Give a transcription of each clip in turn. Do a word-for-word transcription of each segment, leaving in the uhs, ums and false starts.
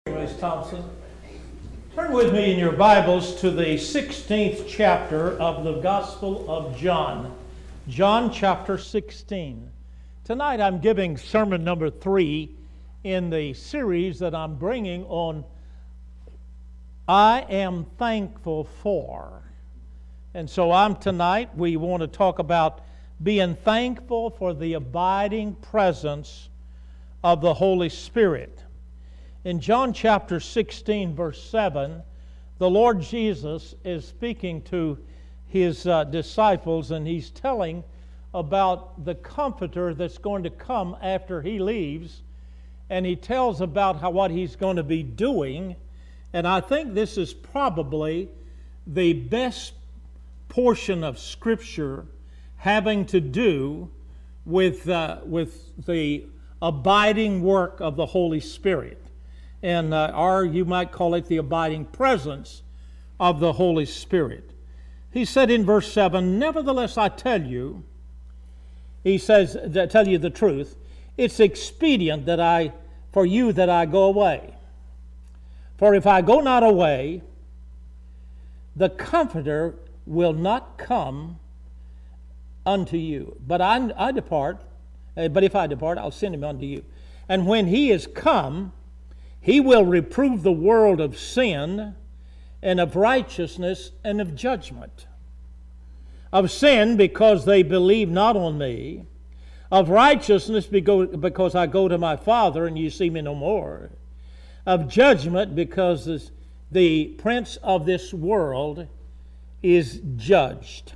Miz Thompson. Turn with me in your Bibles to the sixteenth chapter of the Gospel of John. John chapter sixteen. Tonight I'm giving sermon number three in the series that I'm bringing on I Am Thankful For. And so I'm tonight, we want to talk about being thankful for the abiding presence of the Holy Spirit. In John chapter sixteen, verse seven, the Lord Jesus is speaking to His uh, disciples, and He's telling about the Comforter that's going to come after He leaves, and He tells about how what He's going to be doing. And I think this is probably the best portion of Scripture having to do with, uh, with the abiding work of the Holy Spirit. And uh, or you might call it the abiding presence of the Holy Spirit. He said in verse seven, "Nevertheless I tell you," he says, to tell you the truth, "it's expedient that I, for you that I go away. For if I go not away, the Comforter will not come unto you. But I, I depart, uh, but if I depart, I'll send him unto you. And when he is come, He will reprove the world of sin and of righteousness and of judgment. Of sin, because they believe not on me. Of righteousness, because I go to my Father and you see me no more. Of judgment, because the prince of this world is judged."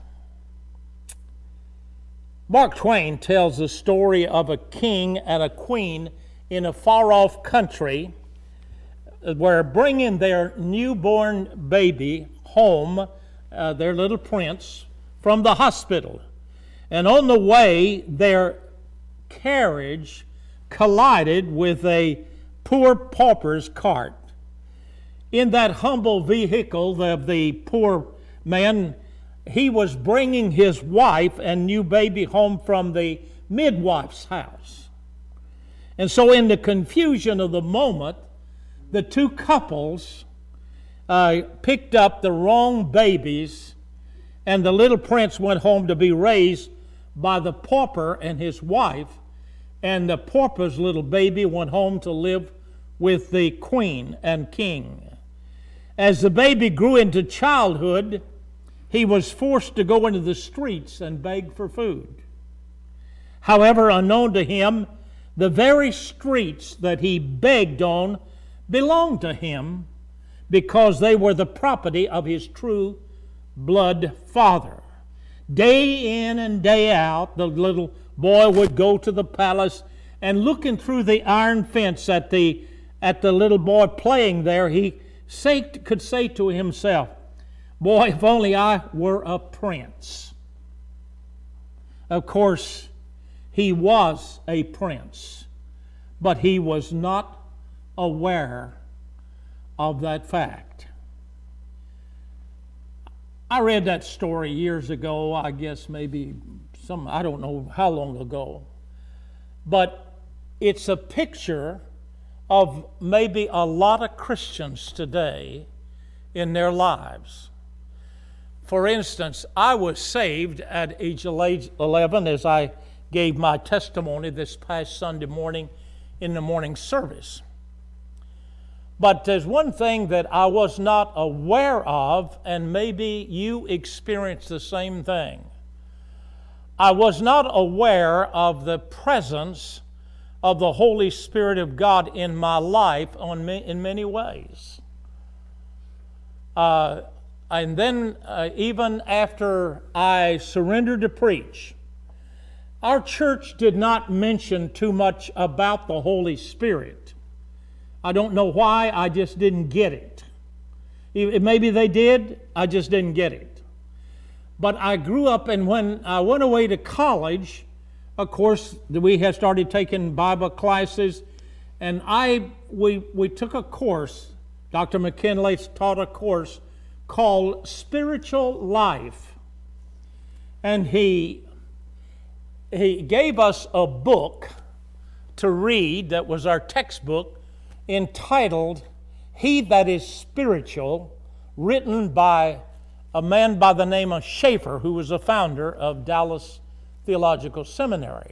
Mark Twain tells the story of a king and a queen in a far-off country were bringing their newborn baby home, uh, their little prince, from the hospital. And on the way, their carriage collided with a poor pauper's cart. In that humble vehicle, the, the poor man, he was bringing his wife and new baby home from the midwife's house. And so in the confusion of the moment, the two couples uh, picked up the wrong babies, and the little prince went home to be raised by the pauper and his wife, and the pauper's little baby went home to live with the queen and king. As the baby grew into childhood, he was forced to go into the streets and beg for food. However, unknown to him, the very streets that he begged on belonged to him because they were the property of his true blood father. Day in and day out, the little boy would go to the palace, and looking through the iron fence at the at the little boy playing there, he say, could say to himself, "Boy, if only I were a prince." Of course, he was a prince, but he was not aware of that fact. I read that story years ago, I guess maybe some, I don't know how long ago, but it's a picture of maybe a lot of Christians today in their lives. For instance, I was saved at age eleven as I gave my testimony this past Sunday morning in the morning service. But there's one thing that I was not aware of, and maybe you experienced the same thing. I was not aware of the presence of the Holy Spirit of God in my life on me, in many ways. Uh, and then uh, even after I surrendered to preach, our church did not mention too much about the Holy Spirit. I don't know why, I just didn't get it. Maybe they did, I just didn't get it. But I grew up, and when I went away to college, of course, we had started taking Bible classes, and I we we took a course, Doctor McKinley taught a course called Spiritual Life. And he, he gave us a book to read that was our textbook, entitled He That Is Spiritual, written by a man by the name of Schaeffer, who was a founder of Dallas Theological Seminary.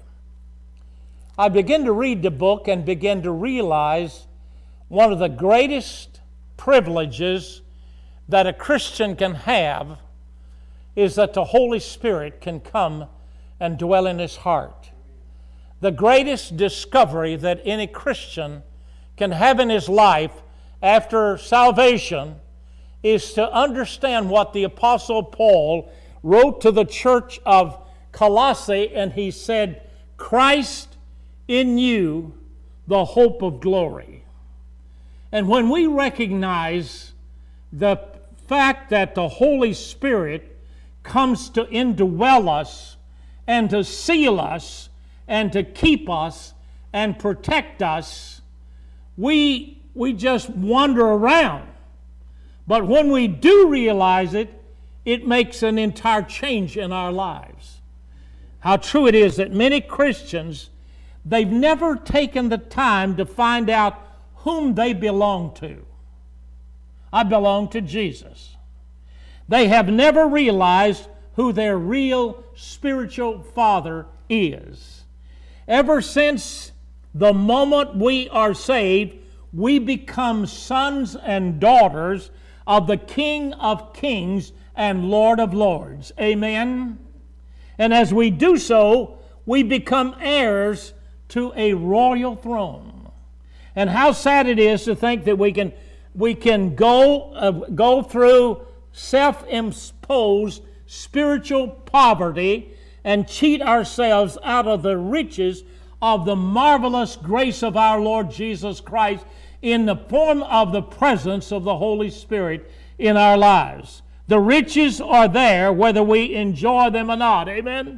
I began to read the book and began to realize one of the greatest privileges that a Christian can have is that the Holy Spirit can come and dwell in his heart. The greatest discovery that any Christian can have in his life after salvation is to understand what the Apostle Paul wrote to the church of Colossae, and he said, Christ in you, the hope of glory. And when we recognize the fact that the Holy Spirit comes to indwell us and to seal us and to keep us and protect us, we, we just wander around. But when we do realize it, it makes an entire change in our lives. How true it is that many Christians, they've never taken the time to find out whom they belong to. I belong to Jesus. They have never realized who their real spiritual father is. Ever since the moment we are saved, we become sons and daughters of the King of Kings and Lord of Lords. Amen? And as we do so, we become heirs to a royal throne. And how sad it is to think that we can we can go uh, go through self-imposed spiritual poverty and cheat ourselves out of the riches of the marvelous grace of our Lord Jesus Christ in the form of the presence of the Holy Spirit in our lives. The riches are there whether we enjoy them or not. Amen?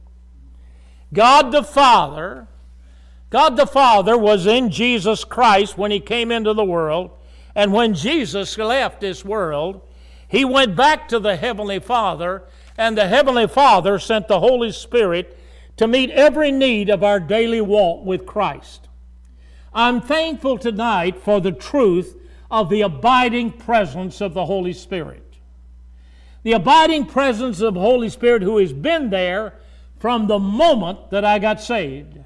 God the Father, God the Father was in Jesus Christ when He came into the world, and when Jesus left this world, He went back to the Heavenly Father, and the Heavenly Father sent the Holy Spirit to meet every need of our daily walk with Christ. I'm thankful tonight for the truth of the abiding presence of the Holy Spirit. The abiding presence of the Holy Spirit who has been there from the moment that I got saved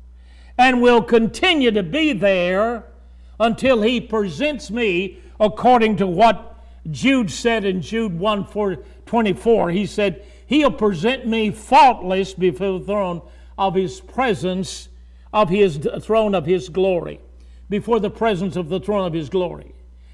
and will continue to be there until He presents me according to what Jude said in Jude one twenty-four. He said, He'll present me faultless before the throne of His presence, of His throne of His glory, before the presence of the throne of His glory.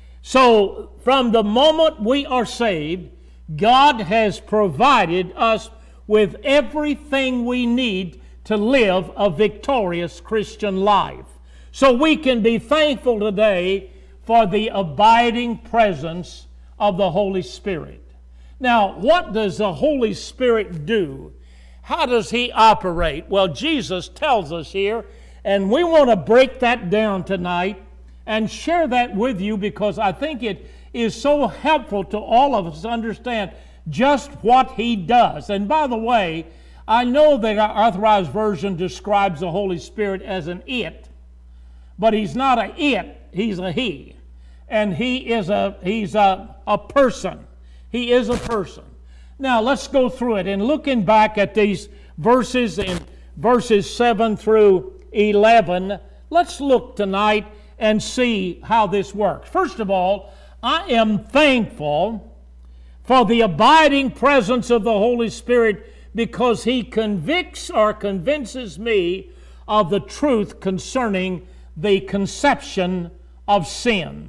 So, from the moment we are saved, God has provided us with everything we need to live a victorious Christian life. So we can be thankful today for the abiding presence of the Holy Spirit. Now, what does the Holy Spirit do? How does He operate? Well, Jesus tells us here, and we want to break that down tonight and share that with you because I think it is so helpful to all of us to understand just what He does. And by the way, I know that our Authorized Version describes the Holy Spirit as an it, but He's not a it, He's a He. And He is a, He's a, a person. He is a person. Now, let's go through it. And looking back at these verses in verses seven through eleven, let's look tonight and see how this works. First of all, I am thankful for the abiding presence of the Holy Spirit because He convicts or convinces me of the truth concerning the conception of sin.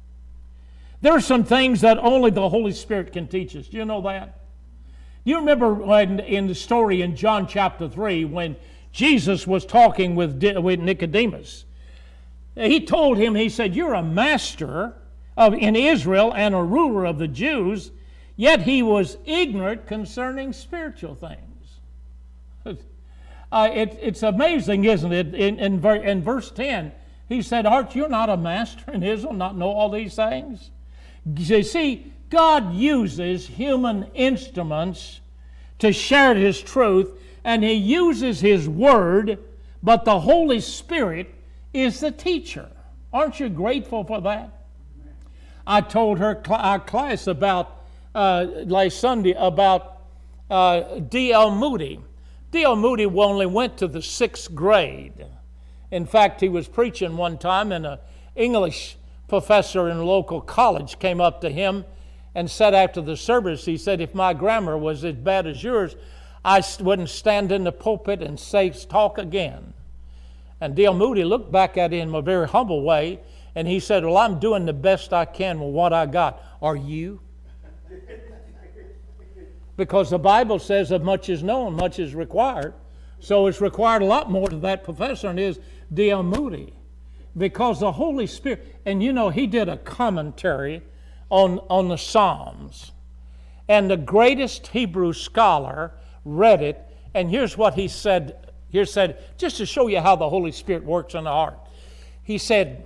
There are some things that only the Holy Spirit can teach us. Do you know that? Do you remember when in the story in John chapter three when Jesus was talking with, with Nicodemus? He told him, he said, you're a master of, in Israel and a ruler of the Jews, yet he was ignorant concerning spiritual things. Uh, it, it's amazing, isn't it? In, in, in verse ten, he said, aren't you not a master in Israel, not know all these things? You see, God uses human instruments to share His truth, and He uses His Word, but the Holy Spirit is the teacher. Aren't you grateful for that? I told her cl- our class about uh, last Sunday about uh, D L Moody. D L Moody only went to the sixth grade. In fact, he was preaching one time, and an English professor in a local college came up to him and said after the service, he said, if my grammar was as bad as yours, I wouldn't stand in the pulpit and say, talk again. And D L Moody looked back at him in a very humble way, and he said, well, I'm doing the best I can with what I got. Are you? Because the Bible says that much is known, much is required. So it's required a lot more to that professor than is D L Moody. Because the Holy Spirit, and you know, he did a commentary on, on the Psalms. And the greatest Hebrew scholar read it, and here's what he said, here said, just to show you how the Holy Spirit works in the heart. He said,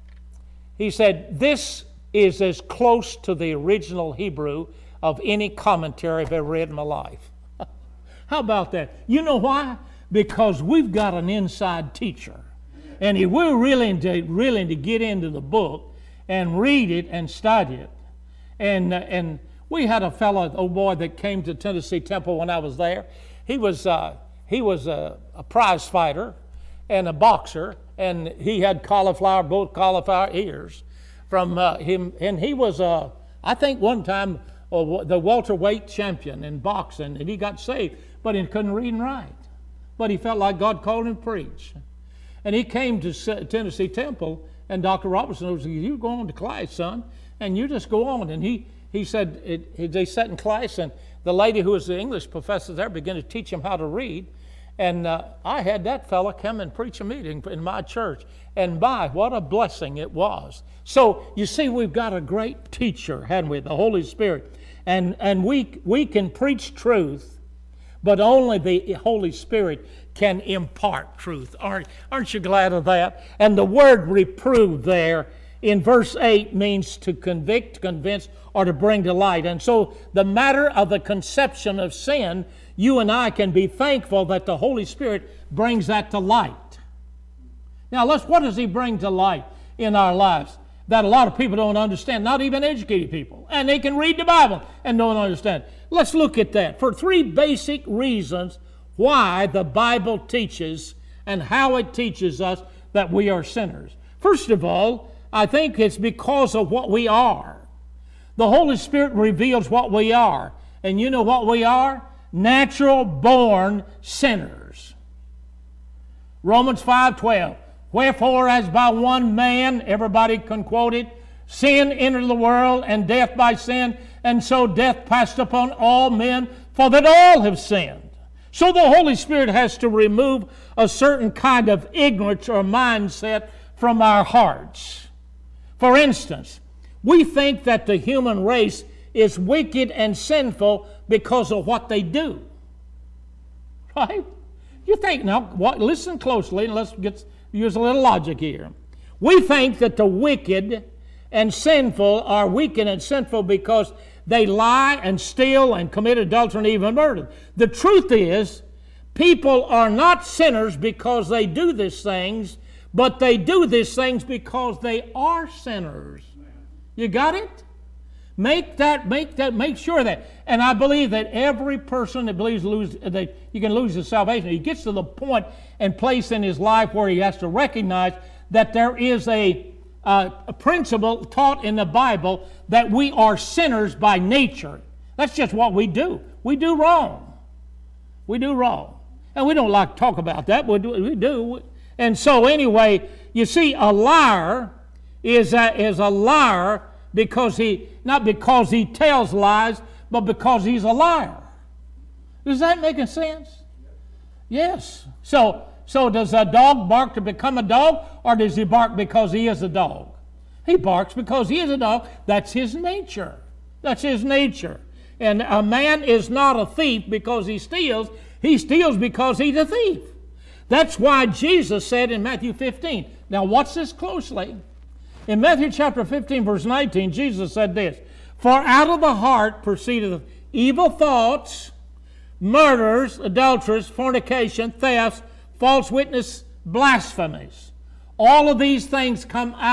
he said, this is as close to the original Hebrew of any commentary I've ever read in my life. How about that? You know why? Because we've got an inside teacher. And if we're willing to, willing to get into the book and read it and study it. And, uh, and we had a fellow, oh boy, that came to Tennessee Temple when I was there. He was, uh, he was a, a prize fighter and a boxer, and he had cauliflower, both cauliflower ears from uh, him. And he was, uh, I think one time, uh, the welterweight champion in boxing, and he got saved, but he couldn't read and write. But he felt like God called him to preach. And he came to Tennessee Temple, and Doctor Robertson said, you go on to class, son, and you just go on. And he, he said, it, it, they sat in class, and the lady who was the English professor there began to teach him how to read. And uh, I had that fella come and preach a meeting in my church. And my, what a blessing it was. So, you see, we've got a great teacher, haven't we? The Holy Spirit. And, and we, we can preach truth, but only the Holy Spirit can impart truth. Aren't, aren't you glad of that? And the word reprove there in verse eight means to convict, convince, or to bring to light. And so the matter of the conception of sin, you and I can be thankful that the Holy Spirit brings that to light. Now, let's, what does He bring to light in our lives that a lot of people don't understand, not even educated people? And they can read the Bible and don't understand. Let's look at that for three basic reasons why the Bible teaches and how it teaches us that we are sinners. First of all, I think it's because of what we are. The Holy Spirit reveals what we are. And you know what we are? Natural born sinners. Romans five twelve. Wherefore, as by one man, everybody can quote it, sin entered the world, and death by sin, and so death passed upon all men, for that all have sinned. So the Holy Spirit has to remove a certain kind of ignorance or mindset from our hearts. For instance, we think that the human race is wicked and sinful because of what they do. Right? You think, now, what, listen closely and let's get, use a little logic here. We think that the wicked and sinful are wicked and sinful because they lie and steal and commit adultery and even murder. The truth is, people are not sinners because they do these things, but they do these things because they are sinners. You got it? Make that, make that, make sure of that. And I believe that every person that believes lose, that you can lose his salvation, he gets to the point and place in his life where he has to recognize that there is a, uh, a principle taught in the Bible that we are sinners by nature. That's just what we do. We do wrong. We do wrong. And we don't like to talk about that, but we do. And so anyway, you see, a liar is a, is a liar because he, not because he tells lies, but because he's a liar. Is that making sense? Yes. So, so does a dog bark to become a dog, or does he bark because he is a dog? He barks because he is a dog. That's his nature. That's his nature. And a man is not a thief because he steals. He steals because he's a thief. That's why Jesus said in Matthew fifteen. Now watch this closely. In Matthew chapter fifteen, verse nineteen, Jesus said this, "For out of the heart proceedeth evil thoughts, murders, adulteries, fornication, thefts, false witness, blasphemies." All of these things come out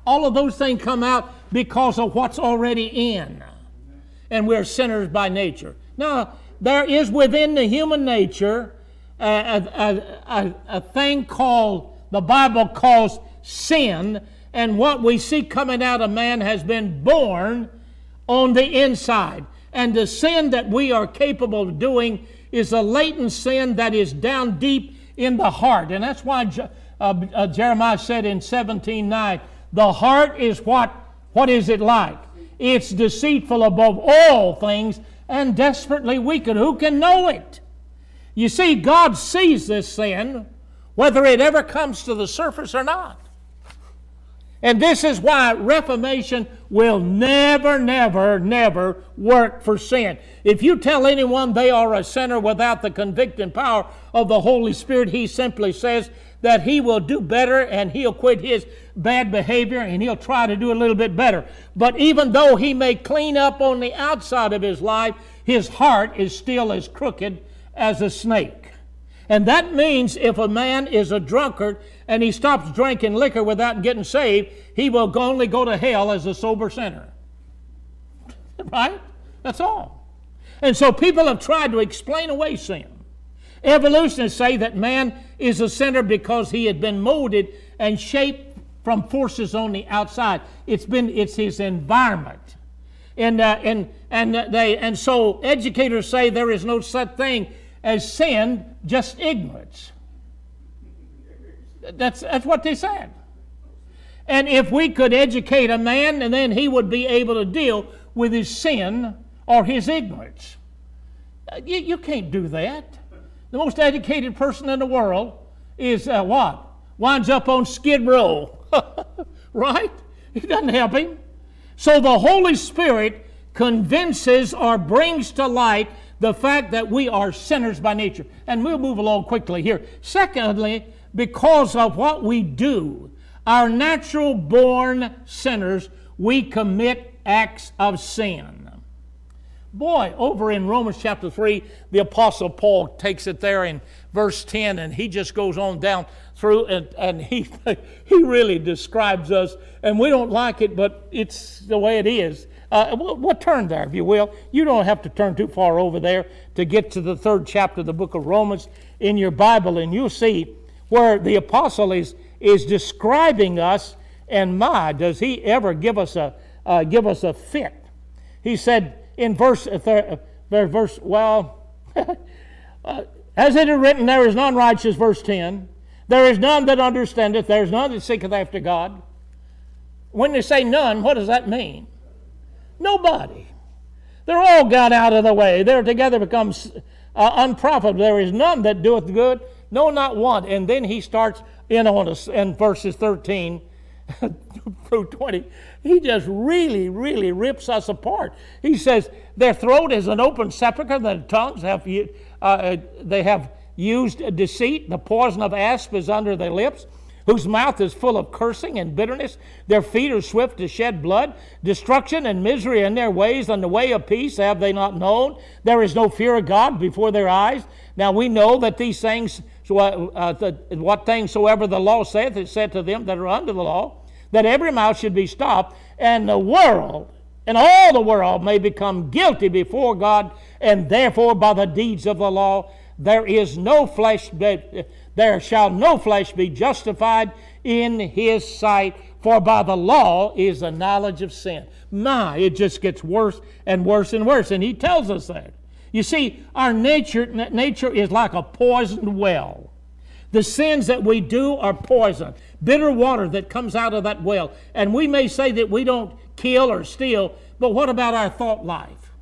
All of those things come out because of what's already in. And we're sinners by nature. Now, there is within the human nature a, a, a, a thing called, the Bible calls sin, and what we see coming out of man has been born on the inside. And the sin that we are capable of doing is a latent sin that is down deep in the heart. And that's why uh, uh, Jeremiah said in seventeen nine, the heart is what? What is it like? It's deceitful above all things and desperately wicked. Who can know it? You see, God sees this sin, whether it ever comes to the surface or not. And this is why reformation will never, never, never work for sin. If you tell anyone they are a sinner without the convicting power of the Holy Spirit, he simply says that he will do better and he'll quit his bad behavior and he'll try to do a little bit better. But even though he may clean up on the outside of his life, his heart is still as crooked as a snake. And that means if a man is a drunkard and he stops drinking liquor without getting saved, he will only go to hell as a sober sinner. Right? That's all. And so people have tried to explain away sin. Evolutionists say that man is a sinner because he had been molded and shaped from forces on the outside. It's been it's his environment. And uh, and and they and so educators say there is no such thing as sin, just ignorance. That's, that's what they said. And if we could educate a man, and then he would be able to deal with his sin or his ignorance. You, you can't do that. The most educated person in the world is uh, what? Winds up on Skid Row. Right? It doesn't help him. So the Holy Spirit convinces or brings to light the fact that we are sinners by nature. And we'll move along quickly here. Secondly, because of what we do, our natural born sinners, we commit acts of sin. Boy, over in Romans chapter three, the Apostle Paul takes it there in verse ten, and he just goes on down through, and, and he, he really describes us, and we don't like it, but it's the way it is. Uh, we'll, we'll turn there, if you will. You don't have to turn too far over there to get to the third chapter of the book of Romans in your Bible, and you'll see where the apostle is, is describing us, and my, does he ever give us a uh, give us a fit. He said in verse, uh, verse well, uh, as it is written, there is none righteous, verse ten. There is none that understandeth, there is none that seeketh after God. When they say none, what does that mean? Nobody. They're all gone out of the way. They're together become uh, unprofitable. There is none that doeth good, no, not one. And then he starts in on us in verses thirteen through twenty. He just really, really rips us apart. He says, their throat is an open sepulchre, their tongues have, uh, they have used deceit. The poison of asp is under their lips, whose mouth is full of cursing and bitterness. Their feet are swift to shed blood. Destruction and misery in their ways, and the way of peace have they not known. There is no fear of God before their eyes. Now we know that these things, so, uh, the, what things soever the law saith, is said to them that are under the law, that every mouth should be stopped, and the world, and all the world may become guilty before God, and therefore by the deeds of the law, there is no flesh, there shall no flesh be justified in his sight, for by the law is the knowledge of sin. My, it just gets worse and worse and worse, and he tells us that. You see, our nature, nature is like a poisoned well. The sins that we do are poison, bitter water that comes out of that well. And we may say that we don't kill or steal, but what about our thought life?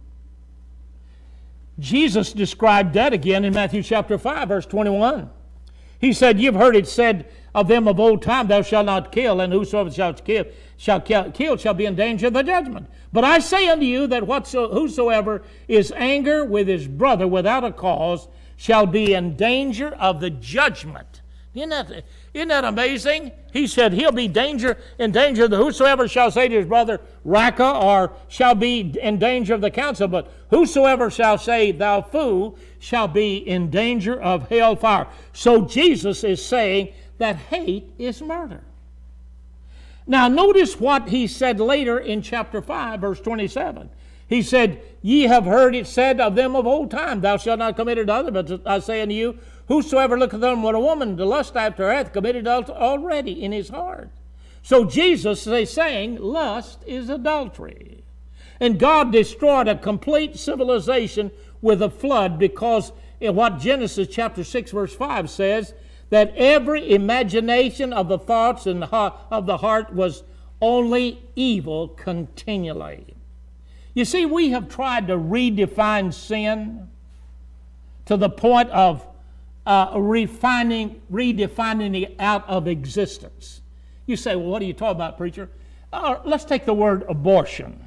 Jesus described that again in Matthew chapter five, verse twenty-one. He said, you've heard it said of them of old time, thou shalt not kill, and whosoever shall kill shall kill shall be in danger of the judgment. But I say unto you that whatso, whosoever is angry with his brother without a cause shall be in danger of the judgment. Isn't that, isn't that amazing? He said he'll be danger in danger of the whosoever shall say to his brother, Raka, or shall be in danger of the council, but whosoever shall say, thou fool, shall be in danger of hellfire. So Jesus is saying that hate is murder. Now notice what he said later in chapter five, verse twenty-seven. He said, ye have heard it said of them of old time, thou shalt not commit adultery, but I say unto you, whosoever looketh on a woman to lust after her hath committed adultery already in his heart. So Jesus is saying lust is adultery. And God destroyed a complete civilization with a flood because in what Genesis chapter six verse five says, that every imagination of the thoughts and of the heart was only evil continually. You see, we have tried to redefine sin to the point of uh, refining, redefining it out of existence. You say, well, what are you talking about, preacher? Uh, let's take the word abortion.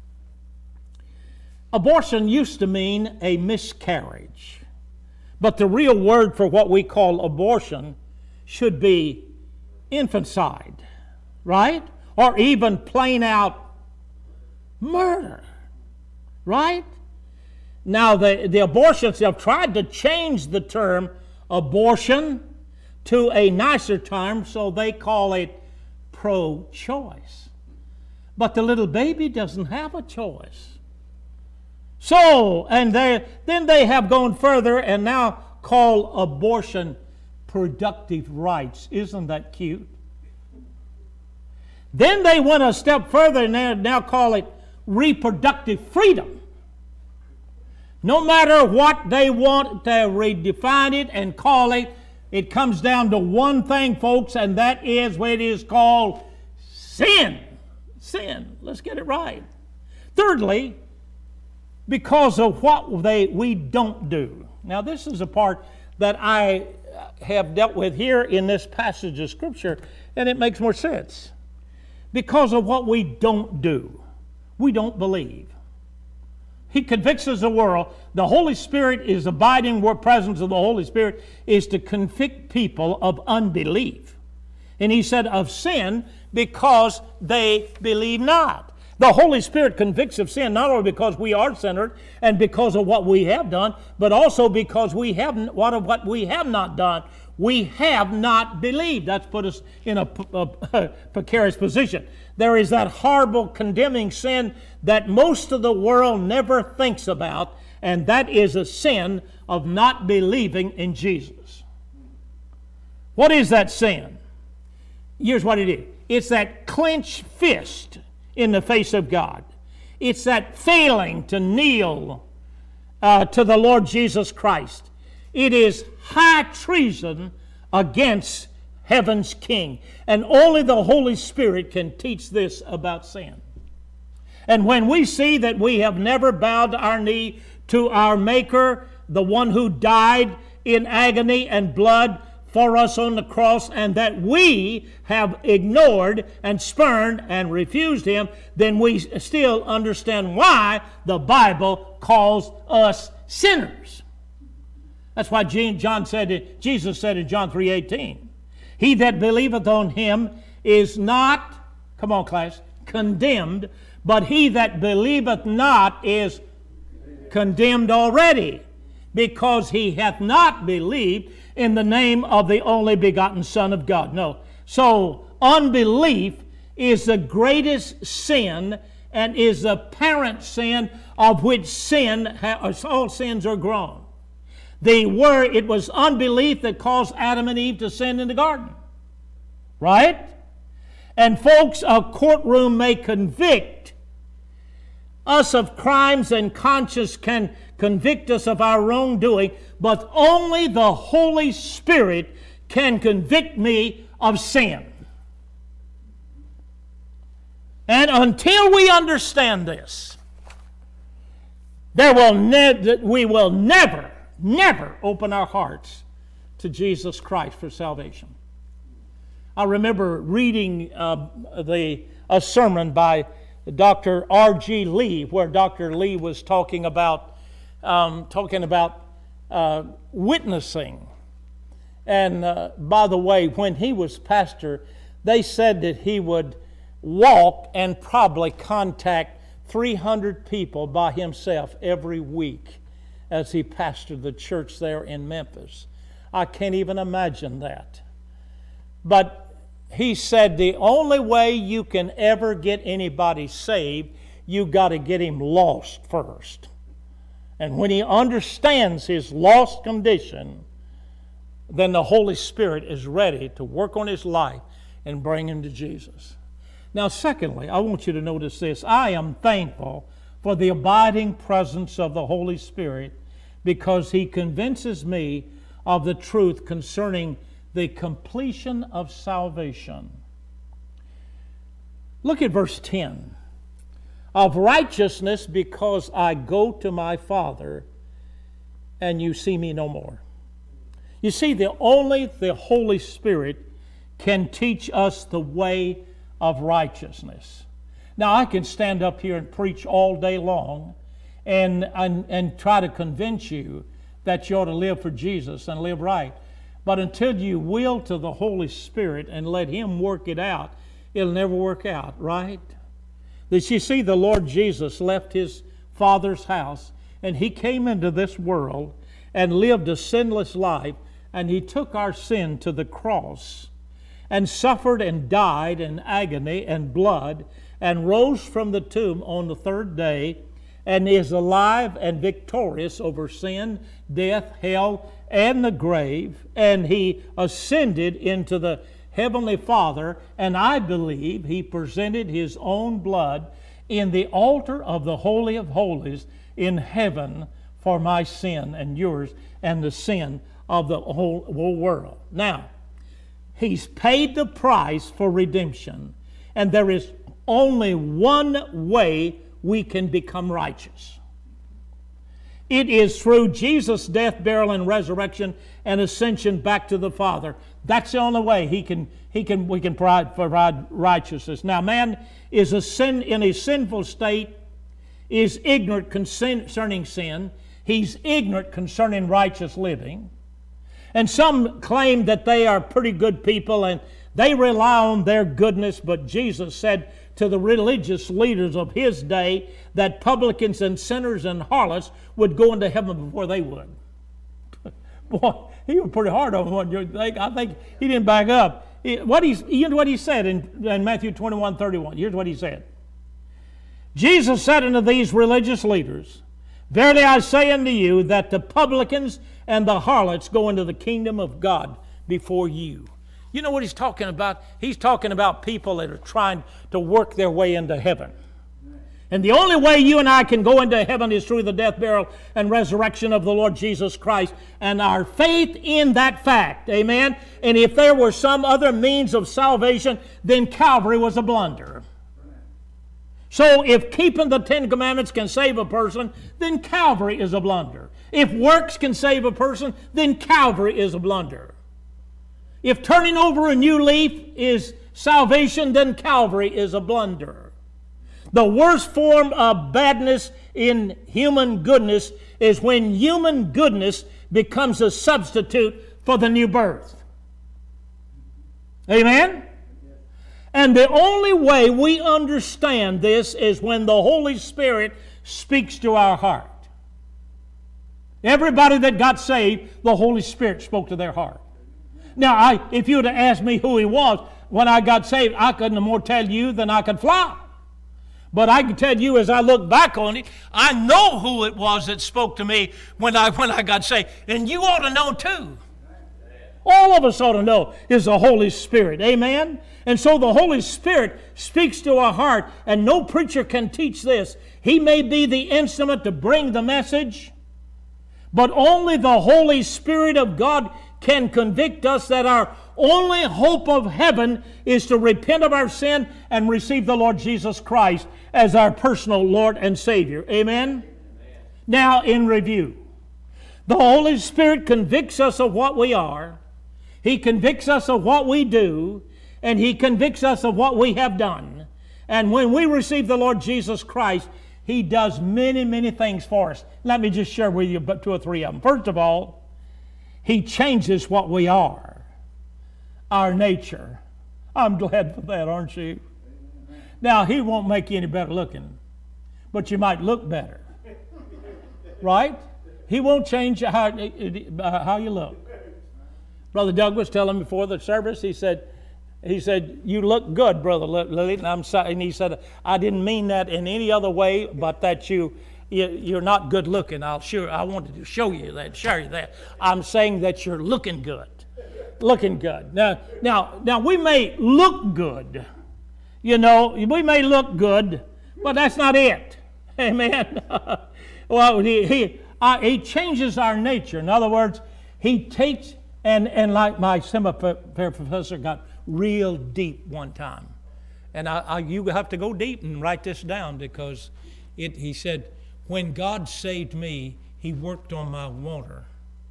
Abortion used to mean a miscarriage. But the real word for what we call abortion should be infanticide, right? Or even plain out murder, right? Now, the, the abortionists have tried to change the term abortion to a nicer term, so they call it pro-choice. But the little baby doesn't have a choice. So, and they, then they have gone further and now call abortion productive rights. Isn't that cute? Then they went a step further and they now call it reproductive freedom. No matter what they want to redefine it and call it, it comes down to one thing, folks, and that is what it is called sin. Sin. Let's get it right. Thirdly, because of what they we don't do. Now, this is a part that I have dealt with here in this passage of Scripture, and it makes more sense. Because of what we don't do, we don't believe. He convicts us of the world. The Holy Spirit is abiding where presence of the Holy Spirit is to convict people of unbelief. And he said of sin because they believe not. The Holy Spirit convicts of sin not only because we are sinners and because of what we have done, but also because we have what of what we have not done. We have not believed. That's put us in a, a, a precarious position. There is that horrible condemning sin that most of the world never thinks about, and that is a sin of not believing in Jesus. What is that sin? Here's what it is. It's that clenched fist in the face of God. It's that failing to kneel uh, to the Lord Jesus Christ. It is high treason against heaven's King. And only the Holy Spirit can teach this about sin. And when we see that we have never bowed our knee to our Maker, the one who died in agony and blood for us on the cross, and that we have ignored and spurned and refused Him, then we still understand why the Bible calls us sinners. That's why John said, Jesus said in John three eighteen, he that believeth on Him is not, come on class, condemned, but he that believeth not is condemned already, because he hath not believed in the name of the only begotten Son of God. No. So unbelief is the greatest sin and is the parent sin of which sin, all sins are grown. The word, it was unbelief that caused Adam and Eve to sin in the garden. Right? And folks, a courtroom may convict us of crimes, and conscience can convict us of our wrongdoing, but only the Holy Spirit can convict me of sin. And until we understand this, there will ne- we will never, never open our hearts to Jesus Christ for salvation. I remember reading uh, the a sermon by Doctor R G Lee, where Doctor Lee was talking about um, talking about uh, witnessing. And uh, by the way, when he was pastor, they said that he would walk and probably contact three hundred people by himself every week as he pastored the church there in Memphis. I can't even imagine that. But he said the only way you can ever get anybody saved, you got to get him lost first. And when he understands his lost condition, then the Holy Spirit is ready to work on his life and bring him to Jesus. Now, secondly, I want you to notice this. I am thankful for the abiding presence of the Holy Spirit because he convinces me of the truth concerning the completion of salvation. Look at verse ten. Of righteousness, because I go to my Father, and you see me no more. You see, the only the Holy Spirit can teach us the way of righteousness. Now, I can stand up here and preach all day long and, and, and try to convince you that you ought to live for Jesus and live right. But until you will to the Holy Spirit and let Him work it out, it'll never work out, right? That you see, the Lord Jesus left His Father's house and He came into this world and lived a sinless life, and He took our sin to the cross and suffered and died in agony and blood and rose from the tomb on the third day and is alive and victorious over sin, death, hell, and the grave. And He ascended into the Heavenly Father, and I believe He presented His own blood in the altar of the Holy of Holies in heaven for my sin and yours and the sin of the whole, whole world. Now, He's paid the price for redemption, and there is only one way we can become righteous. It is through Jesus' death, burial, and resurrection and ascension back to the Father. That's the only way he can, he can, we can provide, provide righteousness. Now, man is a sin, in a sinful state, is ignorant concerning sin. He's ignorant concerning righteous living. And some claim that they are pretty good people and they rely on their goodness, but Jesus said to the religious leaders of His day that publicans and sinners and harlots would go into heaven before they would. Boy, He was pretty hard on one. I think He didn't back up. What he, you know what He said in, in Matthew twenty-one thirty-one. Here's what He said. Jesus said unto these religious leaders, Verily I say unto you that the publicans and the harlots go into the kingdom of God before you. You know what He's talking about? He's talking about people that are trying to work their way into heaven. And the only way you and I can go into heaven is through the death, burial, and resurrection of the Lord Jesus Christ and our faith in that fact. Amen? And if there were some other means of salvation, then Calvary was a blunder. So if keeping the Ten Commandments can save a person, then Calvary is a blunder. If works can save a person, then Calvary is a blunder. If turning over a new leaf is salvation, then Calvary is a blunder. The worst form of badness in human goodness is when human goodness becomes a substitute for the new birth. Amen? And the only way we understand this is when the Holy Spirit speaks to our heart. Everybody that got saved, the Holy Spirit spoke to their heart. Now, I, if you would have asked me who He was when I got saved, I couldn't more tell you than I could fly. But I can tell you as I look back on it, I know who it was that spoke to me when I, when I got saved. And you ought to know too. All of us ought to know is the Holy Spirit. Amen? And so the Holy Spirit speaks to our heart, and no preacher can teach this. He may be the instrument to bring the message, but only the Holy Spirit of God can convict us that our only hope of heaven is to repent of our sin and receive the Lord Jesus Christ as our personal Lord and Savior. Amen? Amen. Now, in review, the Holy Spirit convicts us of what we are. He convicts us of what we do, and He convicts us of what we have done. And when we receive the Lord Jesus Christ, He does many, many things for us. Let me just share with you about two or three of them. First of all, He changes what we are, our nature. I'm glad for that, aren't you? Now, He won't make you any better looking, but you might look better. Right? He won't change how, how you look. Brother Doug was telling me before the service, he said, He said, you look good, Brother Lily. And, I'm sorry. And he said, I didn't mean that in any other way, but that you, you, you're not good looking. I'll sure, I wanted to show you that, show you that. I'm saying that you're looking good. Looking good. Now, now, now we may look good. You know, we may look good, but that's not it. Amen. Well, he, he, uh, he changes our nature. In other words, he takes, and, and like my seminary professor got real deep one time. And I, I, you have to go deep and write this down because it, he said, when God saved me, He worked on my water.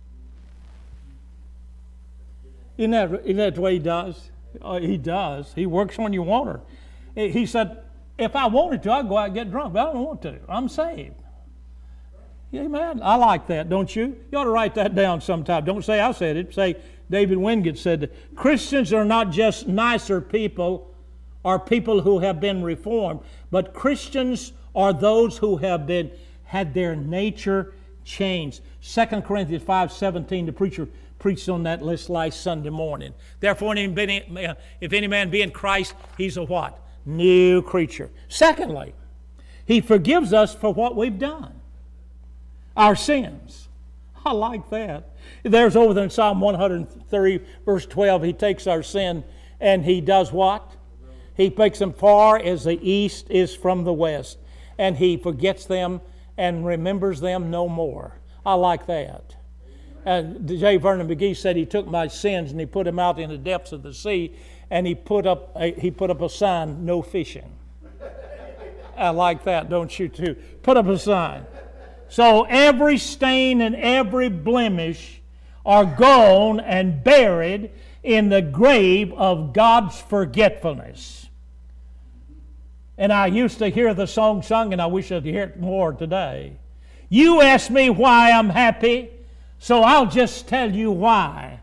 Isn't that, isn't that the way He does? Uh, he does. He works on your water. He said, if I wanted to, I'd go out and get drunk, but I don't want to. I'm saved. Amen. I like that, don't you? You ought to write that down sometime. Don't say I said it. Say David Wingate said that Christians are not just nicer people or people who have been reformed, but Christians are those who have been had their nature changed. Second Corinthians five seventeen, the preacher preached on that list last Sunday morning. Therefore, if any man be in Christ, he's a what? New creature. Secondly, He forgives us for what we've done. Our sins. I like that. There's over there in Psalm one hundred thirty, verse twelve, He takes our sin and He does what? He makes them far as the east is from the west. And He forgets them and remembers them no more. I like that. Uh, J. Vernon McGee said he took my sins and He put them out in the depths of the sea, and he put up a, he put up a sign, no fishing. I like that, don't you too? Put up a sign. So every stain and every blemish are gone and buried in the grave of God's forgetfulness. And I used to hear the song sung, and I wish I'd hear it more today. You ask me why I'm happy, so I'll just tell you why.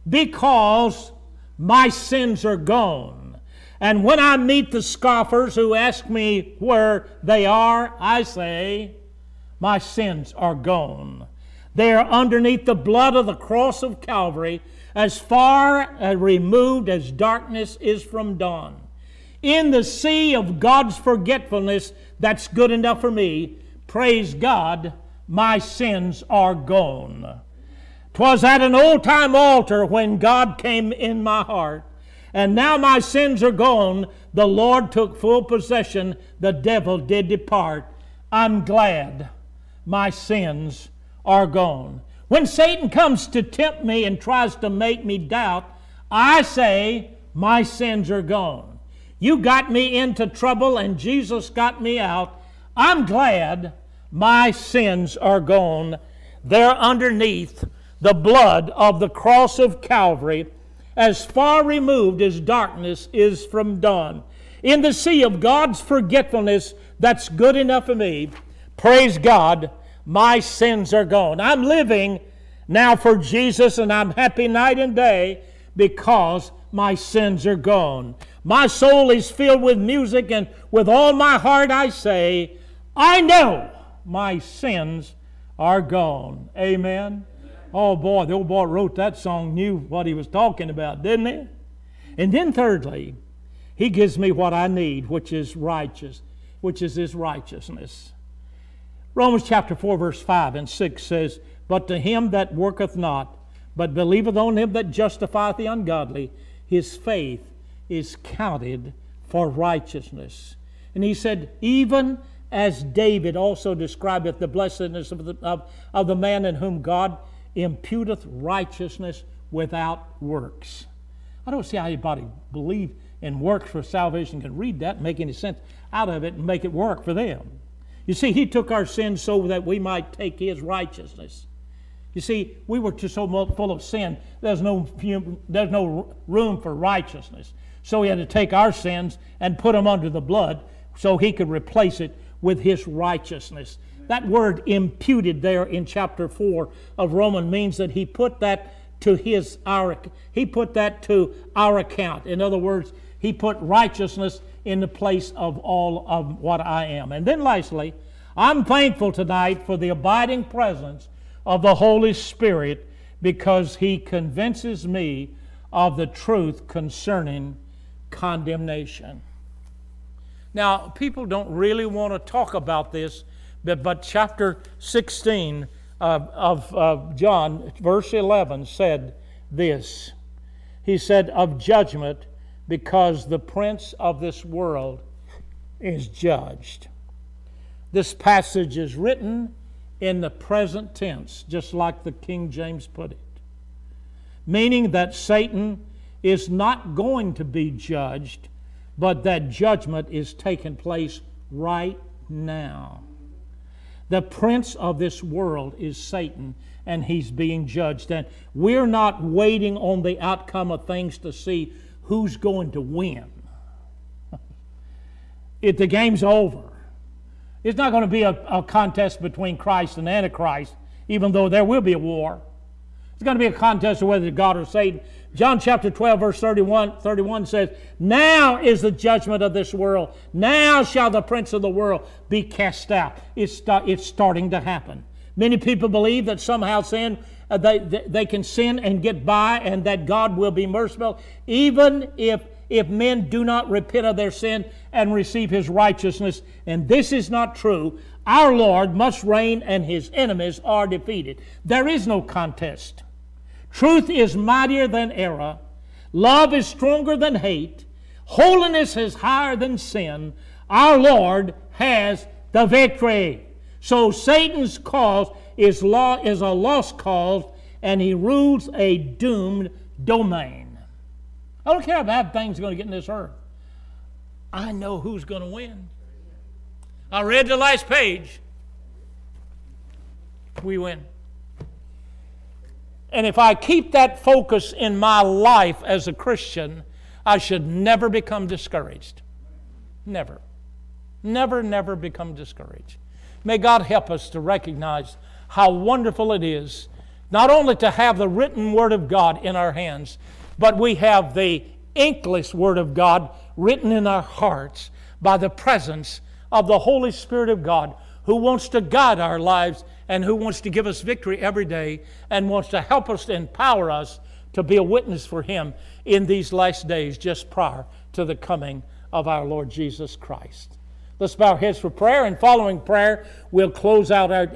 Because my sins are gone. And when I meet the scoffers who ask me where they are, I say, my sins are gone. They are underneath the blood of the cross of Calvary, as far removed as darkness is from dawn. In the sea of God's forgetfulness that's good enough for me, praise God, my sins are gone. 'Twas at an old-time altar when God came in my heart, and now my sins are gone. The Lord took full possession, the devil did depart. I'm glad my sins are gone. When Satan comes to tempt me and tries to make me doubt, I say, my sins are gone. You got me into trouble and Jesus got me out. I'm glad my sins are gone. They're underneath the blood of the cross of Calvary, as far removed as darkness is from dawn. In the sea of God's forgetfulness that's good enough for me, praise God, my sins are gone. I'm living now for Jesus, and I'm happy night and day because my sins are gone. My soul is filled with music, and with all my heart I say, I know my sins are gone. Amen. Oh boy, the old boy wrote that song, knew what he was talking about, didn't he? And then thirdly, He gives me what I need, which is righteous, which is His righteousness. Romans chapter four, verse five and six says, But to him that worketh not, but believeth on Him that justifieth the ungodly, his faith is counted for righteousness. And he said, even as David also describeth the blessedness of the, of, of the man in whom God imputeth righteousness without works. I don't see how anybody believe in works for salvation can read that and make any sense out of it and make it work for them. You see, He took our sins so that we might take His righteousness. You see, we were just so full of sin, there's no, there's no room for righteousness. So He had to take our sins and put them under the blood so He could replace it with His righteousness. That word imputed there in chapter four of Romans means that He put that to his our He put that to our account. In other words, He put righteousness in the place of all of what I am. And then lastly, I'm thankful tonight for the abiding presence of the Holy Spirit, because He convinces me of the truth concerning condemnation. Now, people don't really want to talk about this, but, but chapter sixteen uh, of uh, John, verse eleven, said this. He said, of judgment, because the prince of this world is judged. This passage is written in the present tense, just like the King James put it, meaning that Satan is not going to be judged, but that judgment is taking place right now. The prince of this world is Satan, and he's being judged. And we're not waiting on the outcome of things to see who's going to win. If the game's over. It's not going to be a, a contest between Christ and Antichrist, even though there will be a war. It's going to be a contest of whether God or Satan. John chapter twelve, verse thirty-one, thirty-one says, now is the judgment of this world. Now shall the prince of the world be cast out. It's, it's starting to happen. Many people believe that somehow sin, uh, they, they can sin and get by, and that God will be merciful, even if, if men do not repent of their sin and receive His righteousness. And this is not true. Our Lord must reign, and His enemies are defeated. There is no contest. Truth is mightier than error. Love is stronger than hate. Holiness is higher than sin. Our Lord has the victory. So Satan's cause is, law, is a lost cause, and he rules a doomed domain. I don't care if bad things are going to get in this earth. I know who's going to win. I read the last page. We win. And if I keep that focus in my life as a Christian, I should never become discouraged. Never. Never, never become discouraged. May God help us to recognize how wonderful it is not only to have the written Word of God in our hands, but we have the inkless Word of God written in our hearts by the presence of the Holy Spirit of God, who wants to guide our lives and who wants to give us victory every day and wants to help us to empower us to be a witness for Him in these last days just prior to the coming of our Lord Jesus Christ. Let's bow our heads for prayer, and following prayer, we'll close out our